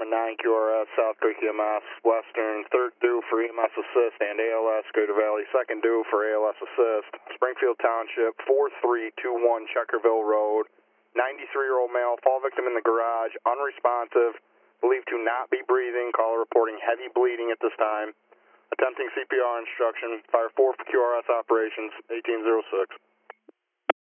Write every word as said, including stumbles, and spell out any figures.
seven nine Q R S, South Creek E M S, Western, third due for E M S assist and A L S, Greater Valley, second due for A L S assist, Springfield Township, four three two one Checkerville Road, ninety-three-year-old male, fall victim in the garage, unresponsive, believed to not be breathing, caller reporting heavy bleeding at this time, attempting C P R instruction, fire four for Q R S operations, eighteen oh six.